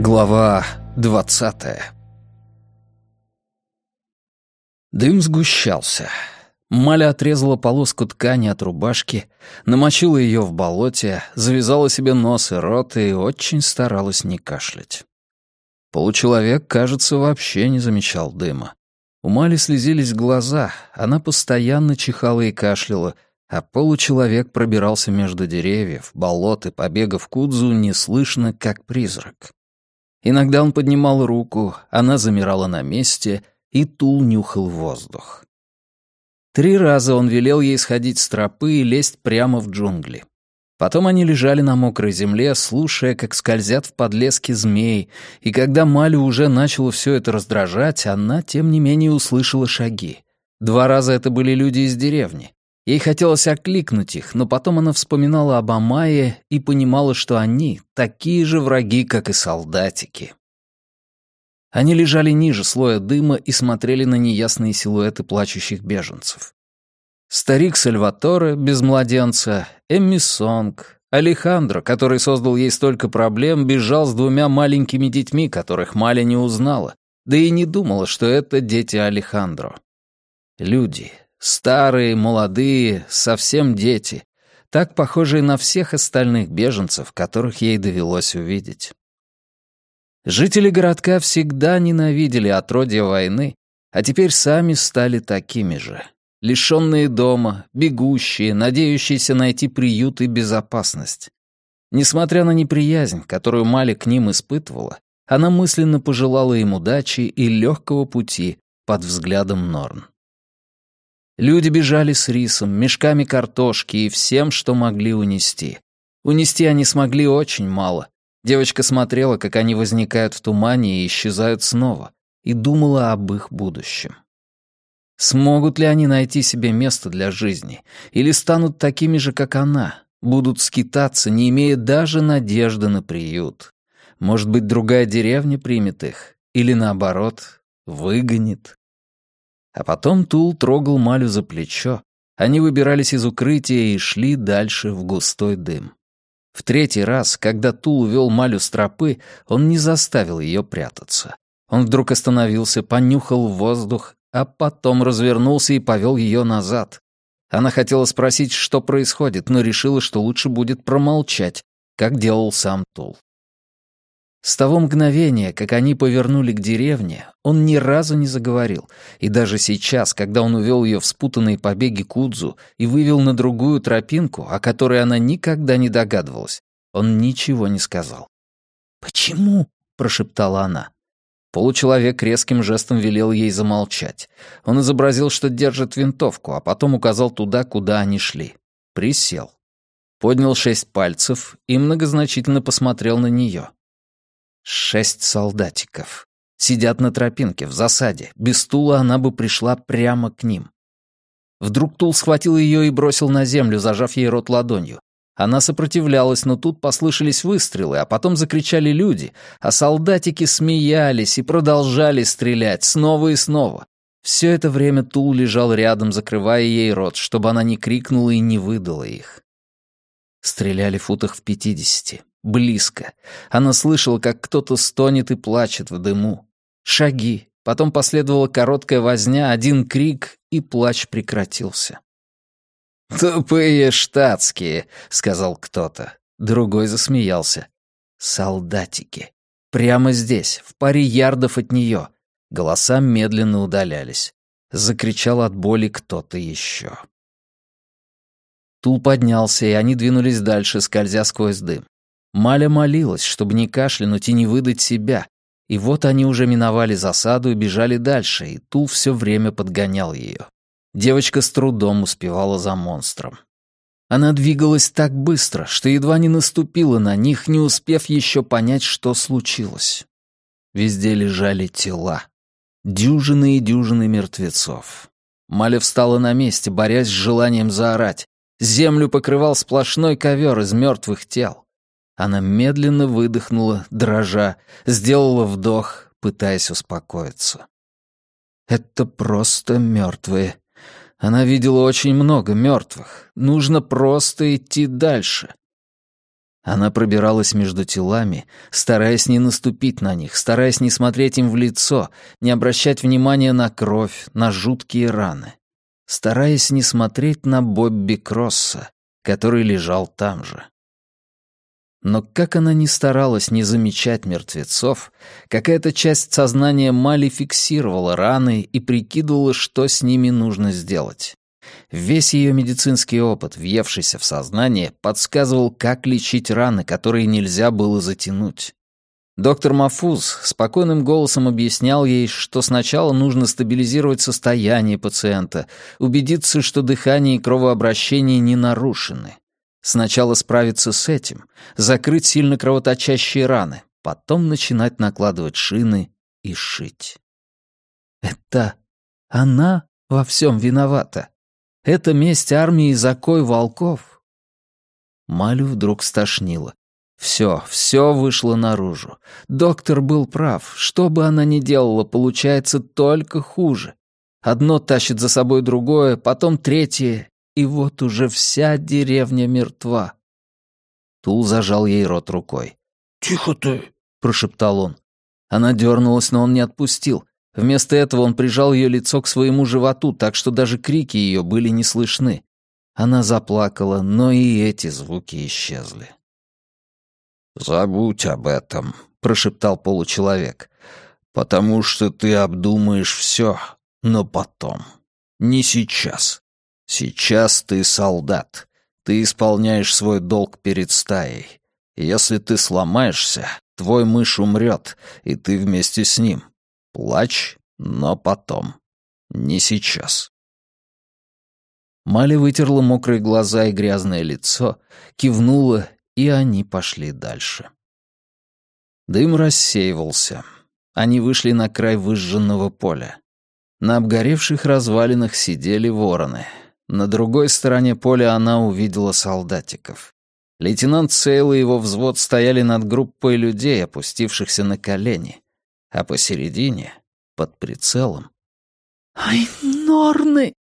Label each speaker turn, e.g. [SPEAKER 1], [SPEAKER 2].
[SPEAKER 1] Глава 20. Дым сгущался. Маля отрезала полоску ткани от рубашки, намочила ее в болоте, завязала себе нос и рот и очень старалась не кашлять. Получеловек, кажется, вообще не замечал дыма. У Мали слезились глаза, она постоянно чихала и кашляла, а получеловек пробирался между деревьев, болот и побегов Кудзу неслышно, как призрак. Иногда он поднимал руку, она замирала на месте, и Тул нюхал воздух. 3 раза он велел ей сходить с тропы и лезть прямо в джунгли. Потом они лежали на мокрой земле, слушая, как скользят в подлеске змеи, и когда Малю уже начало все это раздражать, она, тем не менее, услышала шаги. 2 раза это были люди из деревни. Ей хотелось окликнуть их, но потом она вспоминала об Амае и понимала, что они такие же враги, как и солдатики. Они лежали ниже слоя дыма и смотрели на неясные силуэты плачущих беженцев. Старик Сальваторе, без младенца, Эмми Сонг, Алехандро, который создал ей столько проблем, бежал с 2 маленькими детьми, которых Маля не узнала, да и не думала, что это дети Алехандро. Люди, старые, молодые, совсем дети, так похожие на всех остальных беженцев, которых ей довелось увидеть. Жители городка всегда ненавидели отродье войны, а теперь сами стали такими же. Лишенные дома, бегущие, надеющиеся найти приют и безопасность. Несмотря на неприязнь, которую Маля к ним испытывала, она мысленно пожелала им удачи и легкого пути под взглядом Норн. Люди бежали с рисом, мешками картошки и всем, что могли унести. Унести они смогли очень мало. Девочка смотрела, как они возникают в тумане и исчезают снова, и думала об их будущем. Смогут ли они найти себе место для жизни? Или станут такими же, как она? Будут скитаться, не имея даже надежды на приют? Может быть, другая деревня примет их? Или, наоборот, выгонит? А потом Тул трогал Малю за плечо. Они выбирались из укрытия и шли дальше в густой дым. В 3-й раз, когда Тул увел Малю с тропы, он не заставил ее прятаться. Он вдруг остановился, понюхал воздух, а потом развернулся и повел ее назад. Она хотела спросить, что происходит, но решила, что лучше будет промолчать, как делал сам Тул. С того мгновения, как они повернули к деревне, он ни разу не заговорил, и даже сейчас, когда он увел ее в спутанные побеги Кудзу и вывел на другую тропинку, о которой она никогда не догадывалась, он ничего не сказал. «Почему?» — прошептала она. Получеловек резким жестом велел ей замолчать. Он изобразил, что держит винтовку, а потом указал туда, куда они шли. Присел. Поднял 6 пальцев и многозначительно посмотрел на нее. 6 солдатиков. Сидят на тропинке, в засаде. Без Тула она бы пришла прямо к ним. Вдруг Тул схватил ее и бросил на землю, зажав ей рот ладонью. Она сопротивлялась, но тут послышались выстрелы, а потом закричали люди, а солдатики смеялись и продолжали стрелять снова и снова. Все это время Тул лежал рядом, закрывая ей рот, чтобы она не крикнула и не выдала их. Стреляли в футах в 50, близко. Она слышала, как кто-то стонет и плачет в дыму. Шаги, потом последовала короткая возня, один крик, и плач прекратился. «Тупые штатские», — сказал кто-то. Другой засмеялся. «Солдатики. Прямо здесь, в паре ярдов от нее». Голоса медленно удалялись. Закричал от боли кто-то еще. Тул поднялся, и они двинулись дальше, скользя сквозь дым. Маля молилась, чтобы не кашлянуть и не выдать себя. И вот они уже миновали засаду и бежали дальше, и Тул все время подгонял ее. Девочка с трудом успевала за монстром. Она двигалась так быстро, что едва не наступила на них, не успев еще понять, что случилось. Везде лежали тела. Дюжины и дюжины мертвецов. Маля встала на месте, борясь с желанием заорать. Землю покрывал сплошной ковер из мертвых тел. Она медленно выдохнула, дрожа, сделала вдох, пытаясь успокоиться. Это просто мертвые. Она видела очень много мертвых. Нужно просто идти дальше. Она пробиралась между телами, стараясь не наступить на них, стараясь не смотреть им в лицо, не обращать внимания на кровь, на жуткие раны, стараясь не смотреть на Бобби Кросса, который лежал там же. Но как она ни старалась не замечать мертвецов, какая-то часть сознания Мали фиксировала раны и прикидывала, что с ними нужно сделать. Весь ее медицинский опыт, въевшийся в сознание, подсказывал, как лечить раны, которые нельзя было затянуть. Доктор Мафуз спокойным голосом объяснял ей, что сначала нужно стабилизировать состояние пациента, убедиться, что дыхание и кровообращение не нарушены. Сначала справиться с этим, закрыть сильно кровоточащие раны, потом начинать накладывать шины и шить. Это она во всем виновата. Это месть армии за кой волков. Малю вдруг стошнило. Все вышло наружу. Доктор был прав. Что бы она ни делала, получается только хуже. Одно тащит за собой другое, потом третье, и вот уже вся деревня мертва. Тул зажал ей рот рукой. «Тихо ты!» — прошептал он. Она дернулась, но он не отпустил. Вместо этого он прижал ее лицо к своему животу, так что даже крики ее были не слышны. Она заплакала, но и эти звуки исчезли. «Забудь об этом», — прошептал получеловек, «потому что ты обдумаешь все, но потом. Не сейчас. Сейчас ты солдат. Ты исполняешь свой долг перед стаей. Если ты сломаешься, твой мышь умрет, и ты вместе с ним. Плачь, но потом. Не сейчас». Мали вытерла мокрые глаза и грязное лицо, кивнула, и они пошли дальше. Дым рассеивался. Они вышли на край выжженного поля. На обгоревших развалинах сидели вороны. На другой стороне поля она увидела солдатиков. Лейтенант Сейл и его взвод стояли над группой людей, опустившихся на колени. А посередине, под прицелом... «Ай, Норны!»